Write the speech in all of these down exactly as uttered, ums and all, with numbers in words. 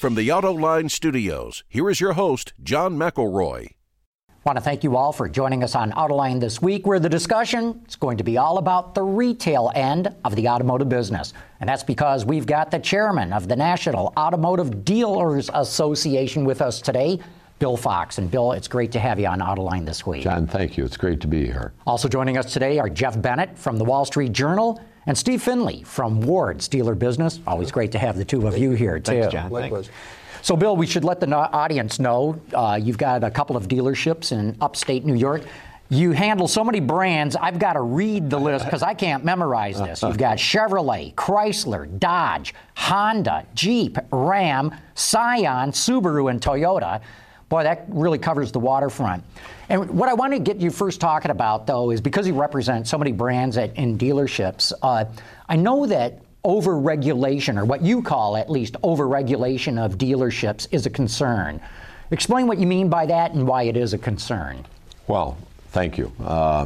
From the AutoLine Studios, here is your host, John McElroy. I want to thank you all for joining us on AutoLine this week, where the discussion is going to be all about the retail end of the automotive business. And that's because we've got the chairman of the National Automotive Dealers Association with us today, Bill Fox. And Bill, it's great to have you on AutoLine this week. John, thank you. It's great to be here. Also joining us today are Jeff Bennett from the Wall Street Journal and Steve Finley from Ward's Dealer Business. Always great to have the two of you here, too. Thanks, John. Likewise. So, Bill, we should let the audience know uh, you've got a couple of dealerships in upstate New York. You handle so many brands, I've got to read the list because I can't memorize this. You've got Chevrolet, Chrysler, Dodge, Honda, Jeep, Ram, Scion, Subaru, and Toyota. Boy, that really covers the waterfront. And what I want to get you first talking about, though, is because you represent so many brands at, in dealerships, uh, I know that over-regulation, or what you call at least over-regulation of dealerships, is a concern. Explain what you mean by that and why it is a concern. Well, thank you. Uh,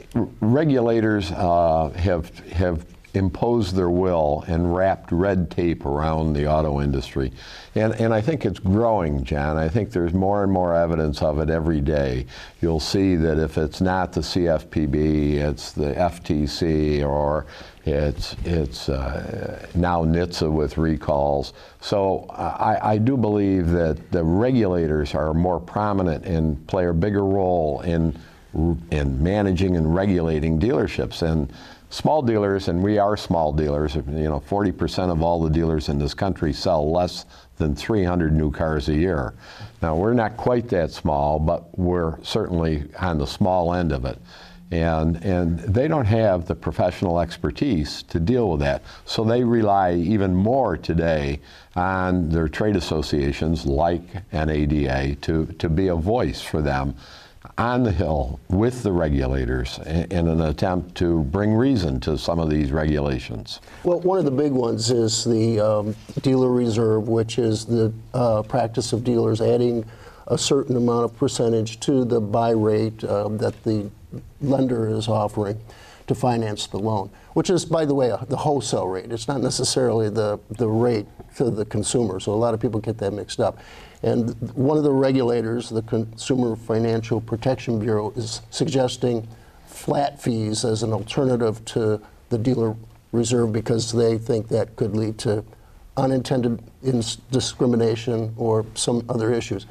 regulators uh, have have imposed their will and wrapped red tape around the auto industry. And, and I think it's growing, John. I think there's more and more evidence of it every day. You'll see that if it's not the C F P B, it's the F T C, or it's, it's uh, now N H T S A with recalls. So I, I do believe that the regulators are more prominent and play a bigger role in, in managing and regulating dealerships. And small dealers, and we are small dealers, you know, forty percent of all the dealers in this country sell less than three hundred new cars a year. Now, we're not quite that small, but we're certainly on the small end of it. And, and they don't have the professional expertise to deal with that. So they rely even more today on their trade associations like N A D A to, to be a voice for them on the Hill with the regulators in an attempt to bring reason to some of these regulations. Well, one of the big ones is the um, dealer reserve, which is the uh, practice of dealers adding a certain amount of percentage to the buy rate uh, that the lender is offering to finance the loan, which is, by the way, the wholesale rate. It's not necessarily the, the rate to the consumer, so a lot of people get that mixed up. And one of the regulators, the Consumer Financial Protection Bureau, is suggesting flat fees as an alternative to the dealer reserve because they think that could lead to unintended discrimination or some other issues.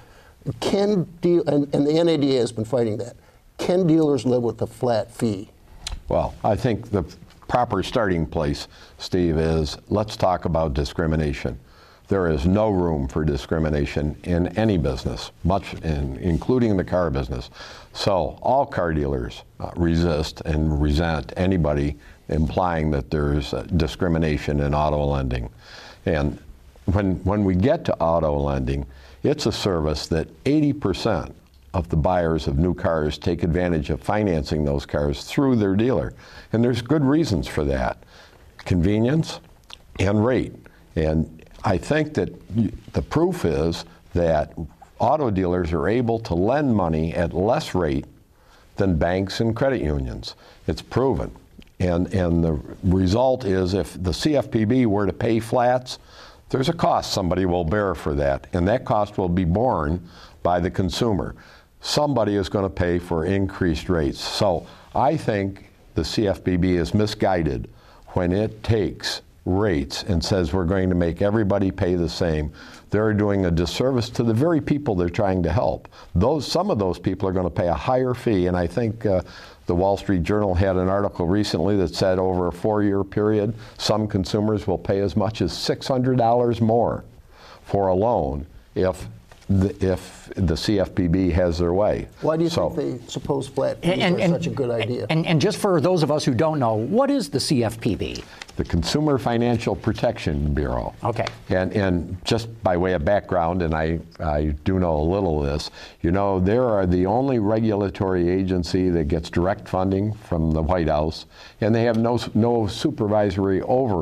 Can deal, and, and the N A D A has been fighting that. Can dealers live with a flat fee? Well, I think the proper starting place, Steve, is let's talk about discrimination. There is no room for discrimination in any business, much in, including the car business. So all car dealers uh, resist and resent anybody implying that there's uh, discrimination in auto lending. And when, when we get to auto lending, it's a service that eighty percent of the buyers of new cars take advantage of financing those cars through their dealer. And there's good reasons for that. Convenience and rate. And I think that the proof is that auto dealers are able to lend money at less rate than banks and credit unions. It's proven. And, and the result is if the C F P B were to pay flats, there's a cost somebody will bear for that. And that cost will be borne by the consumer. Somebody is going to pay for increased rates. So I think the C F P B is misguided when it takes rates and says we're going to make everybody pay the same. They're doing a disservice to the very people they're trying to help. Those, some of those people are going to pay a higher fee, and I think uh, the Wall Street Journal had an article recently that said over a four-year period, some consumers will pay as much as six hundred dollars more for a loan if the, if the C F P B has their way. Why do you so, think they suppose flat fees and, are and, such a good idea? And, and just for those of us who don't know, what is the C F P B? The Consumer Financial Protection Bureau. Okay. And, and just by way of background, and I, I do know a little of this, you know, they are the only regulatory agency that gets direct funding from the White House, and they have no, no supervisory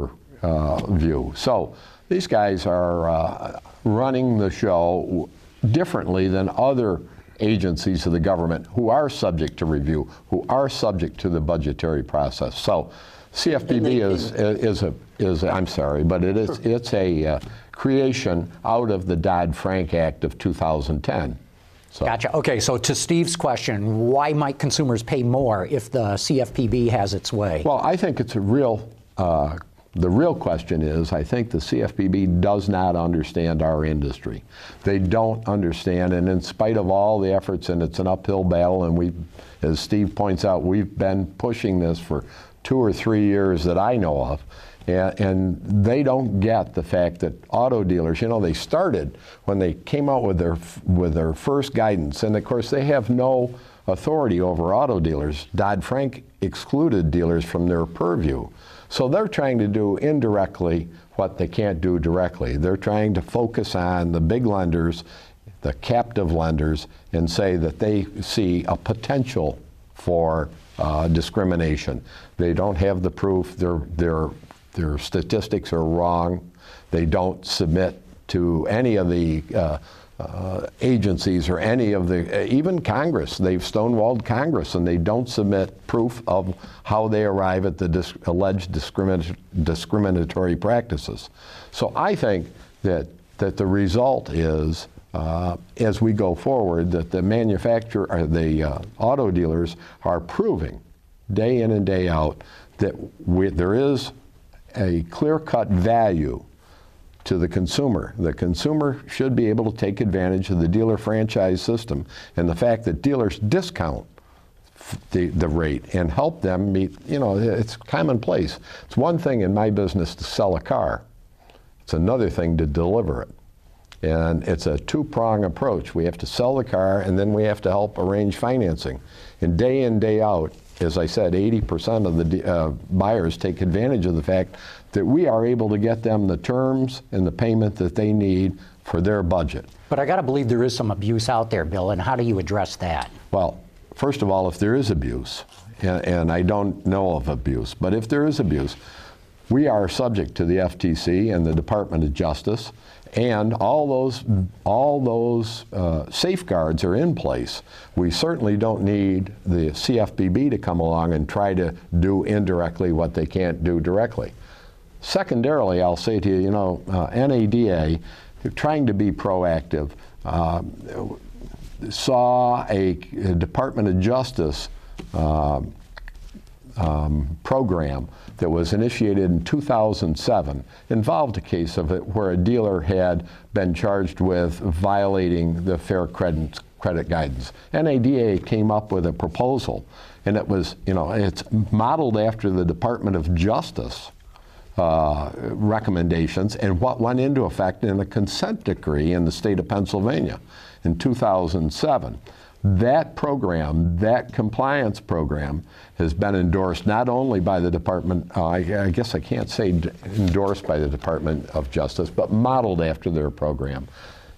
overview. Uh, so these guys are uh, running the show differently than other agencies of the government who are subject to review, who are subject to the budgetary process. So C F P B is is a is a, I'm sorry, but it is it's a uh, creation out of the Dodd-Frank Act of two thousand ten. So. Gotcha. Okay, so to Steve's question, why might consumers pay more if the C F P B has its way? Well, I think it's a real. Uh, the real question is, I think the C F P B does not understand our industry. They don't understand, and in spite of all the efforts, and it's an uphill battle, and we, as Steve points out, we've been pushing this for two or three years that I know of. And, and they don't get the fact that auto dealers, you know, they started when they came out with their with their first guidance, and of course they have no authority over auto dealers. Dodd-Frank excluded dealers from their purview. So they're trying to do indirectly what they can't do directly. They're trying to focus on the big lenders, the captive lenders, and say that they see a potential for uh, discrimination. They don't have the proof. They're, they're Their statistics are wrong. They don't submit to any of the uh, uh, agencies or any of the, uh, even Congress. They've stonewalled Congress, and they don't submit proof of how they arrive at the dis alleged discrimin discriminatory practices. So I think that, that the result is, uh, as we go forward, that the manufacturer, or the uh, auto dealers are proving day in and day out that we, there is a clear-cut value to the consumer. The consumer should be able to take advantage of the dealer franchise system, and the fact that dealers discount the, the rate and help them meet, you know, it's commonplace. It's one thing in my business to sell a car. It's another thing to deliver it. And it's a two-prong approach. We have to sell the car, and then we have to help arrange financing. And day in, day out, as I said, eighty percent of the uh, buyers take advantage of the fact that we are able to get them the terms and the payment that they need for their budget. But I got to believe there is some abuse out there, Bill, and how do you address that? Well, first of all, if there is abuse, and, and I don't know of abuse, but if there is abuse, we are subject to the F T C and the Department of Justice, and all those, all those uh, safeguards are in place. We certainly don't need the C F P B to come along and try to do indirectly what they can't do directly. Secondarily, I'll say to you, you know, uh, N A D A, trying to be proactive, uh, saw a, a Department of Justice uh, um, program that was initiated in two thousand seven, involved a case of it where a dealer had been charged with violating the Fair Credit, credit Guidance. N A D A came up with a proposal, and it was, you know, it's modeled after the Department of Justice uh, recommendations and what went into effect in a consent decree in the state of Pennsylvania in two thousand seven. That program, that compliance program, has been endorsed not only by the Department, uh, I, I guess I can't say endorsed by the Department of Justice, but modeled after their program.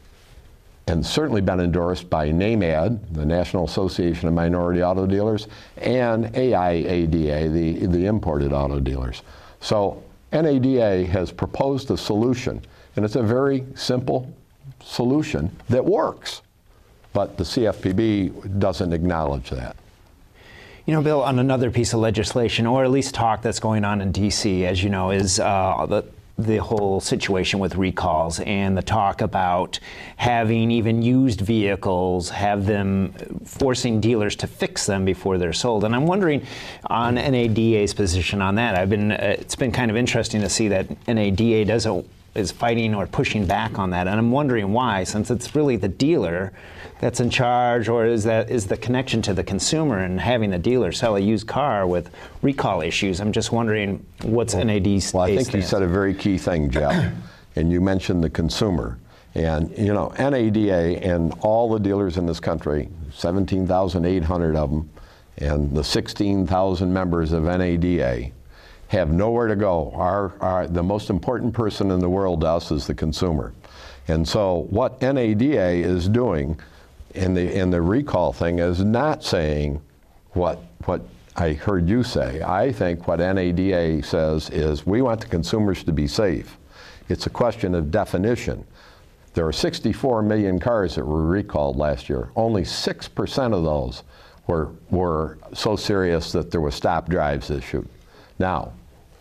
And certainly been endorsed by NAMAD, the National Association of Minority Auto Dealers, and A I A D A, the, the imported auto dealers. So N A D A has proposed a solution, and it's a very simple solution that works. But the C F P B doesn't acknowledge that. You know, Bill, on another piece of legislation, or at least talk that's going on in D C, as you know, is uh, the, the whole situation with recalls and the talk about having even used vehicles, have them forcing dealers to fix them before they're sold. And I'm wondering on N A D A's position on that. I've been, uh, it's been kind of interesting to see that N A D A doesn't is fighting or pushing back on that, and I'm wondering why, since it's really the dealer that's in charge, or is that is the connection to the consumer and having the dealer sell a used car with recall issues? I'm just wondering what's well, N A D's Well, I think stance. you said a very key thing, Jeff, and you mentioned the consumer. And you know, N A D A and all the dealers in this country, seventeen thousand eight hundred of them, and the sixteen thousand members of N A D A, have nowhere to go. Our, our, the most important person in the world to us is the consumer. And so what N A D A is doing in the, in the recall thing is not saying what, what I heard you say. I think what N A D A says is we want the consumers to be safe. It's a question of definition. There are sixty-four million cars that were recalled last year. Only six percent of those were, were so serious that there was stop drives issued. Now,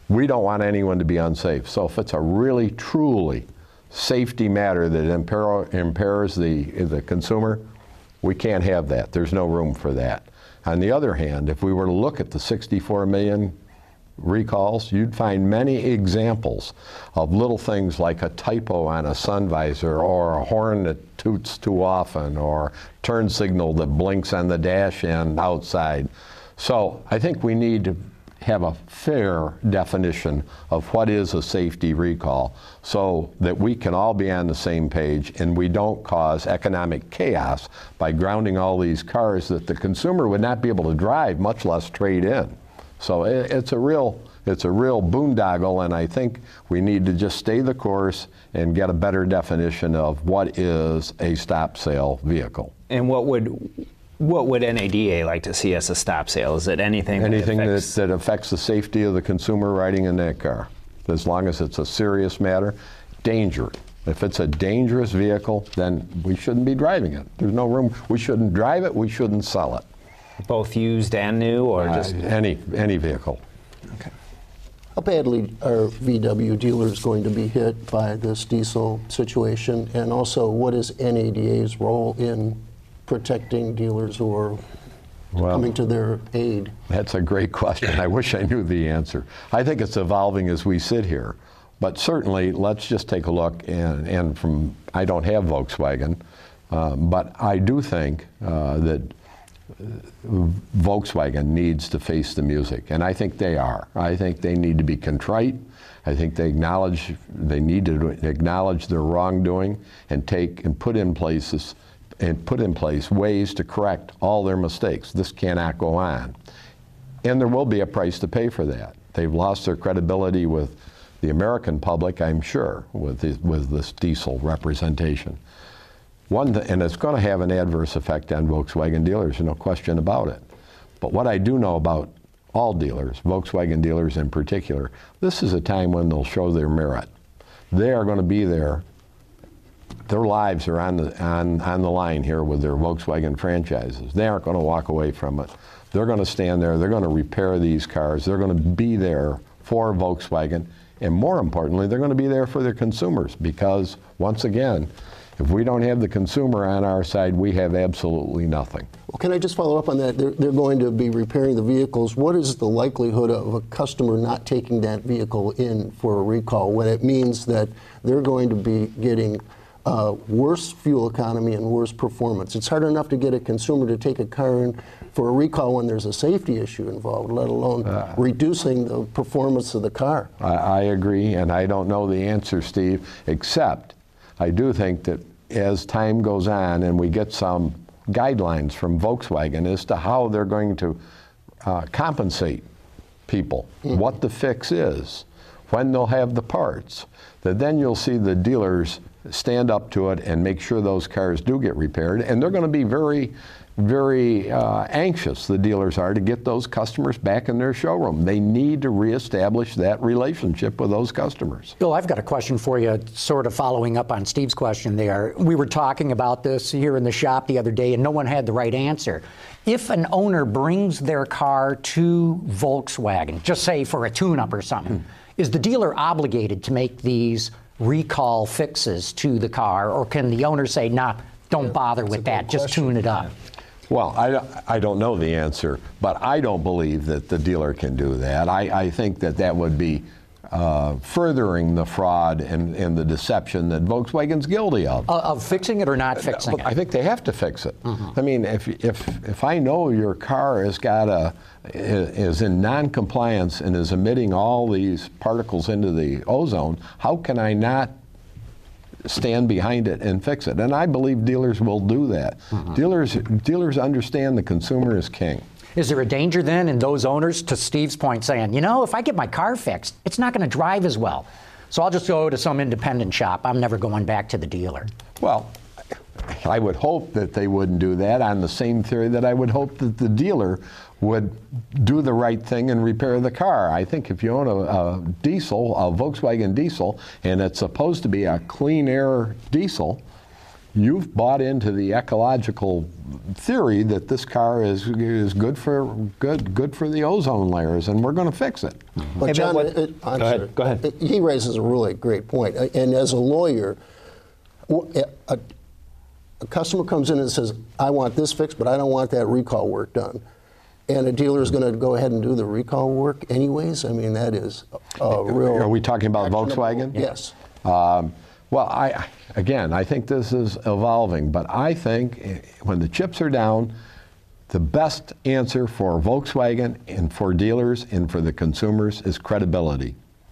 we don't want anyone to be unsafe. So if it's a really, truly safety matter that impair, impairs the, the consumer, we can't have that. There's no room for that. On the other hand, if we were to look at the sixty-four million recalls, you'd find many examples of little things like a typo on a sun visor, or a horn that toots too often, or turn signal that blinks on the dash end outside. So I think we need to have a fair definition of what is a safety recall so that we can all be on the same page and we don't cause economic chaos by grounding all these cars that the consumer would not be able to drive, much less trade in. So it, it's a real it's a real boondoggle, and I think we need to just stay the course and get a better definition of what is a stop sale vehicle. And what would What would N A D A like to see as a stop sale? Is it anything Anything that that, affects... that affects the safety of the consumer riding in that car, as long as it's a serious matter. Danger. If it's a dangerous vehicle, then we shouldn't be driving it. There's no room. We shouldn't drive it. We shouldn't sell it. Both used and new, or just... Uh, any, any vehicle. Okay. How badly are V W dealers going to be hit by this diesel situation? And also, what is N A D A's role in protecting dealers who are Well, coming to their aid? That's a great question. I wish I knew the answer. I think it's evolving as we sit here. But certainly, let's just take a look, and, and from, I don't have Volkswagen, uh, but I do think uh, that Volkswagen needs to face the music, and I think they are. I think they need to be contrite. I think they acknowledge, they need to acknowledge their wrongdoing and take and put in places and put in place ways to correct all their mistakes. This cannot go on. And there will be a price to pay for that. They've lost their credibility with the American public, I'm sure, with, the, with this diesel representation. One, th- and it's going to have an adverse effect on Volkswagen dealers, no question about it. But what I do know about all dealers, Volkswagen dealers in particular, this is a time when they'll show their merit. They are going to be there. Their lives are on the, on, on the line here with their Volkswagen franchises. They aren't going to walk away from it. They're going to stand there. They're going to repair these cars. They're going to be there for Volkswagen. And more importantly, they're going to be there for their consumers, because, once again, if we don't have the consumer on our side, we have absolutely nothing. Well, can I just follow up on that? They're, they're going to be repairing the vehicles. What is the likelihood of a customer not taking that vehicle in for a recall when it means that they're going to be getting uh, worse fuel economy and worse performance? It's hard enough to get a consumer to take a car in for a recall when there's a safety issue involved, let alone uh, reducing the performance of the car. I, I agree, and I don't know the answer, Steve, except I do think that as time goes on and we get some guidelines from Volkswagen as to how they're going to uh, compensate people, mm-hmm. what the fix is, when they'll have the parts, that then you'll see the dealers stand up to it and make sure those cars do get repaired. And they're going to be very, very uh, anxious, the dealers are, to get those customers back in their showroom. They need to reestablish that relationship with those customers. Bill, I've got a question for you, sort of following up on Steve's question there. We were talking about this here in the shop the other day, and no one had the right answer. If an owner brings their car to Volkswagen, just say for a tune-up or something, hmm. is the dealer obligated to make these recall fixes to the car, or can the owner say, nah, don't yeah, bother with that, just question. Tune it up? Well, I, I don't know the answer, but I don't believe that the dealer can do that. I, I think that that would be uh, furthering the fraud and, and the deception that Volkswagen's guilty of. Uh, of fixing it or not fixing Look, it? I think they have to fix it. Mm-hmm. I mean, if, if, if I know your car has got a, is in non-compliance and is emitting all these particles into the ozone, how can I not stand behind it and fix it? And I believe dealers will do that. Mm-hmm. Dealers, dealers understand the consumer is king. Is there a danger then in those owners, to Steve's point, saying, you know, if I get my car fixed, it's not going to drive as well, so I'll just go to some independent shop. I'm never going back to the dealer? Well, I would hope that they wouldn't do that, on the same theory that I would hope that the dealer would do the right thing and repair the car. I think if you own a, a diesel, a Volkswagen diesel, and it's supposed to be a clean air diesel, you've bought into the ecological theory that this car is is good for good good for the ozone layers, and we're going to fix it. But Hey, John, Bill, it, it, I'm Go ahead, sorry. go ahead. It- he raises a really great point. And as a lawyer, w- a, a customer comes in and says, I want this fixed, but I don't want that recall work done. And a dealer is going to go ahead and do the recall work anyways? I mean, that is a, a real... Are we talking about actionable- Volkswagen? Yes. Um, well, I again, I think this is evolving, but I think eh, when the chips are down, the best answer for Volkswagen and for dealers and for the consumers is credibility.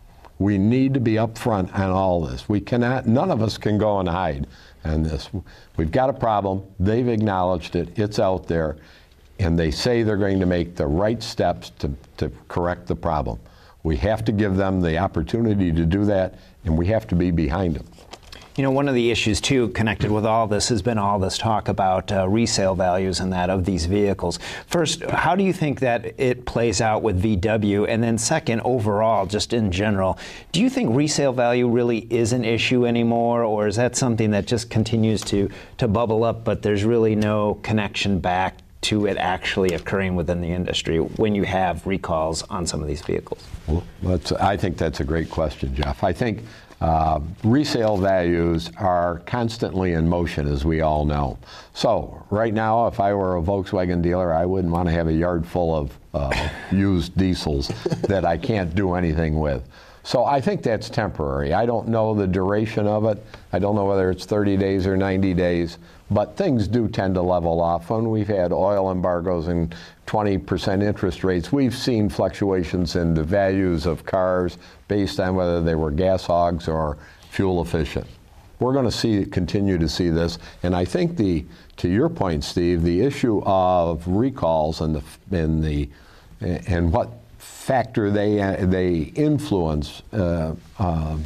We need to be upfront on all this. We cannot, none of us can go and hide on this. We've got a problem. They've acknowledged it. It's out there. And they say they're going to make the right steps to, to correct the problem. We have to give them the opportunity to do that, and we have to be behind them. You know, one of the issues, too, connected with all this has been all this talk about uh, resale values and that of these vehicles. First, how do you think that it plays out with V W? And then second, overall, just in general, do you think resale value really is an issue anymore, or is that something that just continues to, to bubble up, but there's really no connection back to it actually occurring within the industry when you have recalls on some of these vehicles? Well, that's, I think that's a great question, Jeff. I think uh, resale values are constantly in motion, as we all know. So right now, if I were a Volkswagen dealer, I wouldn't want to have a yard full of uh, used diesels that I can't do anything with. So I think that's temporary. I don't know the duration of it. I don't know whether it's thirty days or ninety days. But things do tend to level off. When we've had oil embargoes and twenty percent interest rates, we've seen fluctuations in the values of cars based on whether they were gas hogs or fuel efficient. We're going to see continue to see this, and I think the to your point, Steve, the issue of recalls and the and the and what factor they they influence uh, uh,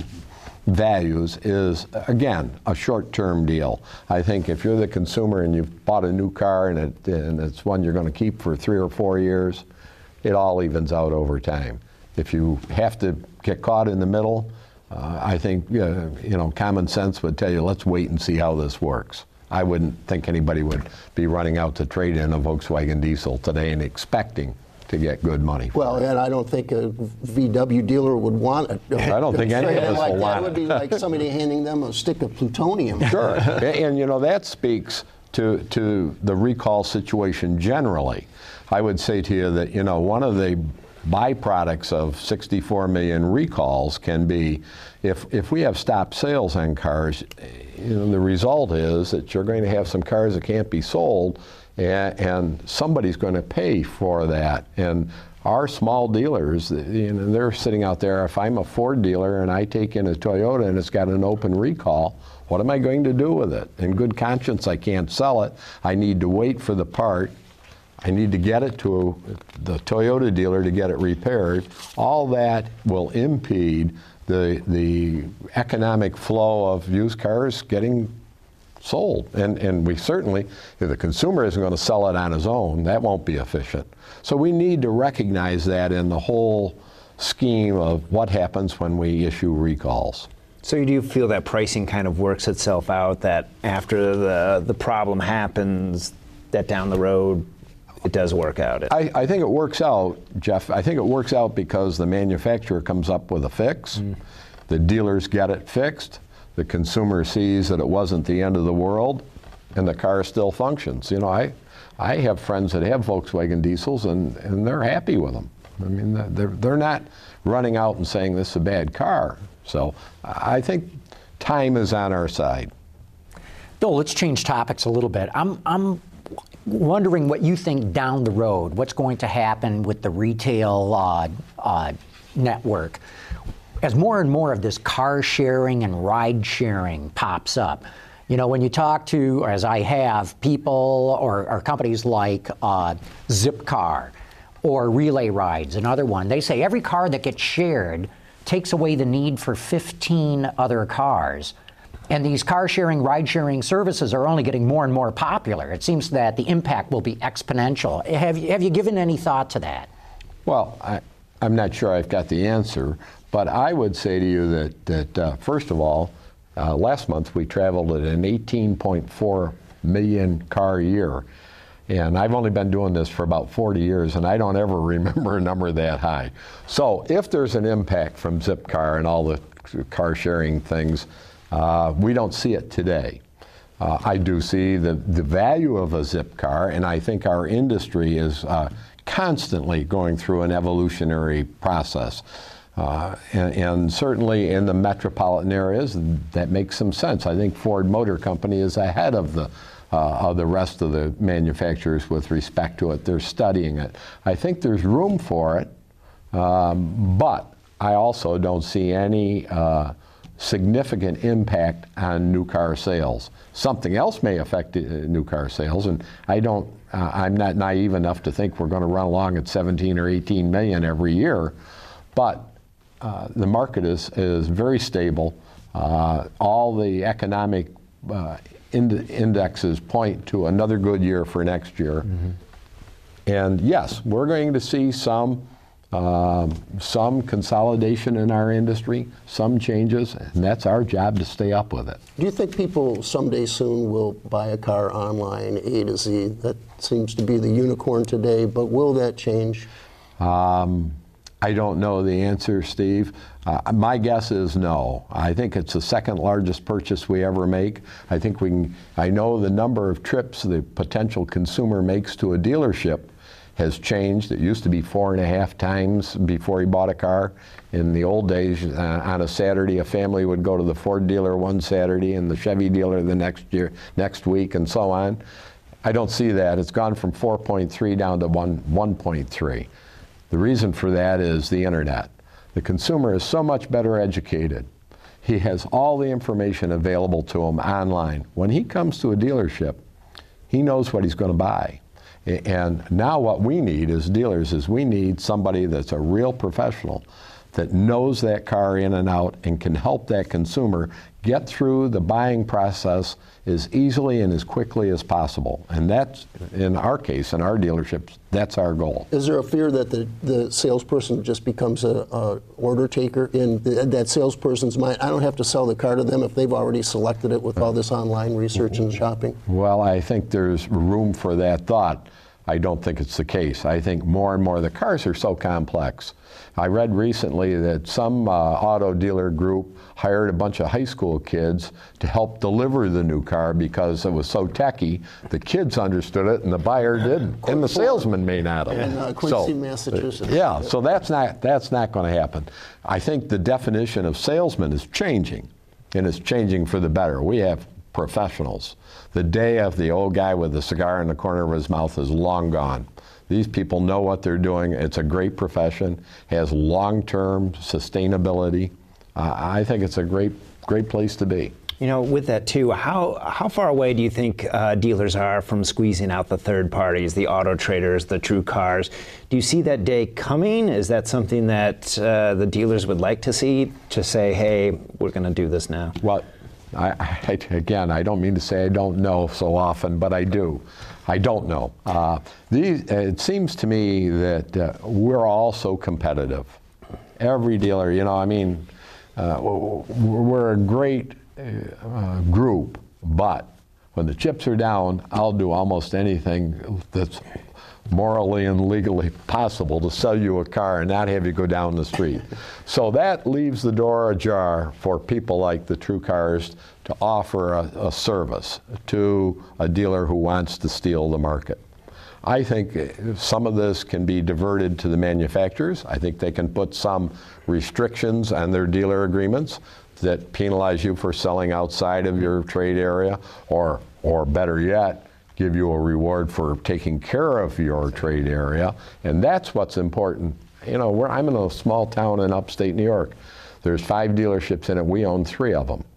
values is, again, a short-term deal. I think if you're the consumer and you've bought a new car and, it, and it's one you're going to keep for three or four years, it all evens out over time. If you have to get caught in the middle, uh, I think uh, you know common sense would tell you, let's wait and see how this works. I wouldn't think anybody would be running out to trade in a Volkswagen diesel today and expecting to get good money for Well, it. and I don't think a V W dealer would want it. I don't think any of us like will that. want It would it. be like somebody handing them a stick of plutonium. Sure, and, and you know that speaks to to the recall situation generally. I would say to you that you know one of the byproducts of sixty-four million recalls can be if if we have stopped sales on cars, you know the result is that you're going to have some cars that can't be sold, and, and somebody's going to pay for that. And our small dealers, you know, they're sitting out there. If I'm a Ford dealer and I take in a Toyota and it's got an open recall, what am I going to do with it? In good conscience, I can't sell it. I need to wait for the part. I need to get it to the Toyota dealer to get it repaired. All that will impede the the economic flow of used cars getting sold. And and we certainly, if the consumer isn't going to sell it on his own, that won't be efficient. So we need to recognize that in the whole scheme of what happens when we issue recalls. So you do feel that pricing kind of works itself out, that after the the problem happens, that down the road it does work out? I, I think it works out, Jeff. I think it works out because the manufacturer comes up with a fix, mm. the dealers get it fixed, the consumer sees that it wasn't the end of the world, and the car still functions. You know, I I have friends that have Volkswagen diesels, and, and they're happy with them. I mean, they're, they're not running out and saying this is a bad car. So I think time is on our side. Bill, let's change topics a little bit. I'm, I'm wondering what you think down the road, what's going to happen with the retail uh, uh, network. As more and more of this car sharing and ride sharing pops up, you know, when you talk to, as I have, people or, or companies like uh, Zipcar or Relay Rides, another one, they say every car that gets shared takes away the need for fifteen other cars. And these car-sharing, ride-sharing services are only getting more and more popular. It seems that the impact will be exponential. Have you, have you given any thought to that? Well, I, I'm not sure I've got the answer, but I would say to you that, that uh, first of all, uh, last month we traveled at an eighteen point four million car year. And I've only been doing this for about forty years, and I don't ever remember a number that high. So if there's an impact from Zipcar and all the car sharing things, uh, we don't see it today. Uh, I do see the, the value of a Zipcar, and I think our industry is uh, constantly going through an evolutionary process. Uh, and, and certainly in the metropolitan areas, that makes some sense. I think Ford Motor Company is ahead of the Uh, of the rest of the manufacturers with respect to it. They're studying it. I think there's room for it, um, but I also don't see any uh, significant impact on new car sales. Something else may affect uh, new car sales, and I don't, uh, I'm not naive enough to think we're going to run along at seventeen or eighteen million every year, but uh, the market is, is very stable. Uh, all the economic uh, Ind- indexes point to another good year for next year. Mm-hmm. And yes, we're going to see some um, some consolidation in our industry, some changes, and that's our job to stay up with it. Do you think people someday soon will buy a car online, A to Z? That seems to be the unicorn today, but will that change? Um, I don't know the answer, Steve. Uh, my guess is no. I think it's the second largest purchase we ever make. I think we can, I know the number of trips the potential consumer makes to a dealership has changed. It used to be four and a half times before he bought a car. In the old days, uh, on a Saturday, a family would go to the Ford dealer one Saturday and the Chevy dealer the next year, next week, and so on. I don't see that. It's gone from four point three down to one point three. The reason for that is the internet. The consumer is so much better educated. He has all the information available to him online. When he comes to a dealership, he knows what he's going to buy. And now what we need as dealers is we need somebody that's a real professional that knows that car in and out and can help that consumer get through the buying process as easily and as quickly as possible. And that's, in our case, in our dealerships, that's our goal. Is there a fear that the, the salesperson just becomes a, a order taker in the, that salesperson's mind? I don't have to sell the car to them if they've already selected it with all this online research and shopping? Well, I think there's room for that thought. I don't think it's the case. I think more and more the cars are so complex. I read recently that some uh, auto dealer group hired a bunch of high school kids to help deliver the new car because it was so techy. The kids understood it and the buyer didn't, and the salesman may not have. In uh, Quincy, so, Massachusetts. Yeah, so that's not that's not going to happen. I think the definition of salesman is changing, and it's changing for the better. We have professionals. The day of the old guy with the cigar in the corner of his mouth is long gone. These people know what they're doing. It's a great profession, has long-term sustainability. Uh, I think it's a great, great place to be. You know, with that too, how how far away do you think uh, dealers are from squeezing out the third parties, the auto traders, the true cars? Do you see that day coming? Is that something that uh, the dealers would like to see, to say, hey, we're going to do this now? Well, I, I, again, I don't mean to say I don't know so often, but I do. I don't know. Uh, these, it seems to me that uh, we're all so competitive. Every dealer, you know, I mean, uh, we're a great uh, group, but when the chips are down, I'll do almost anything that's morally and legally possible to sell you a car and not have you go down the street. So that leaves the door ajar for people like the True Cars to offer a, a service to a dealer who wants to steal the market. I think some of this can be diverted to the manufacturers. I think they can put some restrictions on their dealer agreements that penalize you for selling outside of your trade area, or, or better yet, give you a reward for taking care of your trade area, and that's what's important. You know, we're, I'm in a small town in upstate New York. There's five dealerships in it. We own three of them.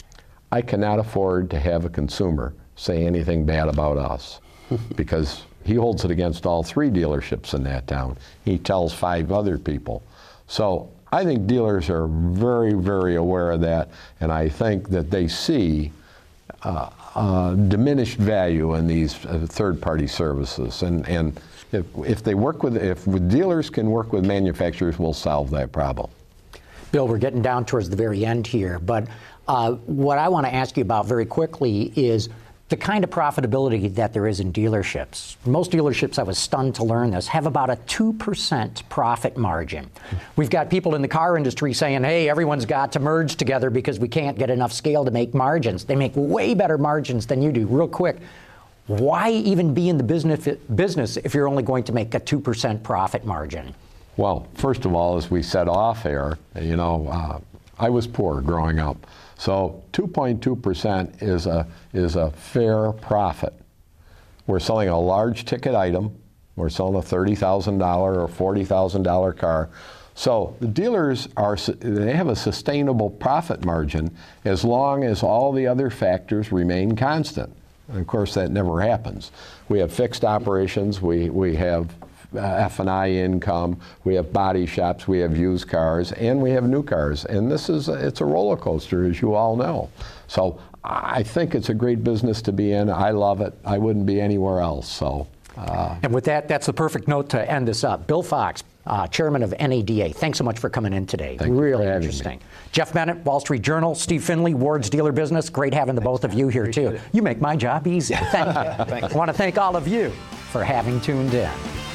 I cannot afford to have a consumer say anything bad about us because he holds it against all three dealerships in that town. He tells five other people. So I think dealers are very, very aware of that, and I think that they see uh, uh, diminished value in these uh, third-party services. And, and if, if they work with, if dealers can work with manufacturers, we'll solve that problem. Bill, we're getting down towards the very end here, but Uh, what I want to ask you about very quickly is the kind of profitability that there is in dealerships. Most dealerships, I was stunned to learn this, have about a two percent profit margin. We've got people in the car industry saying, hey, everyone's got to merge together because we can't get enough scale to make margins. They make way better margins than you do. Real quick, why even be in the business business if you're only going to make a two percent profit margin? Well, first of all, as we said off air, you know, uh, I was poor growing up. So two point two percent is a, is a fair profit. We're selling a large ticket item. We're selling a thirty thousand dollars or forty thousand dollars car. So the dealers, are they have a sustainable profit margin as long as all the other factors remain constant. And of course, that never happens. We have fixed operations. We, we have Uh, F and I income, we have body shops, we have used cars, and we have new cars. And this is, a, it's a roller coaster, as you all know. So I think it's a great business to be in. I love it. I wouldn't be anywhere else. So. Uh, and with that, that's the perfect note to end this up. Bill Fox, uh, chairman of N A D A, thanks so much for coming in today. Thank really you for interesting. Jeff Bennett, Wall Street Journal, Steve Finley, Ward's Dealer Business. Great having the both of you here, too. You make my job easy. Thank you. I want to thank all of you for having tuned in.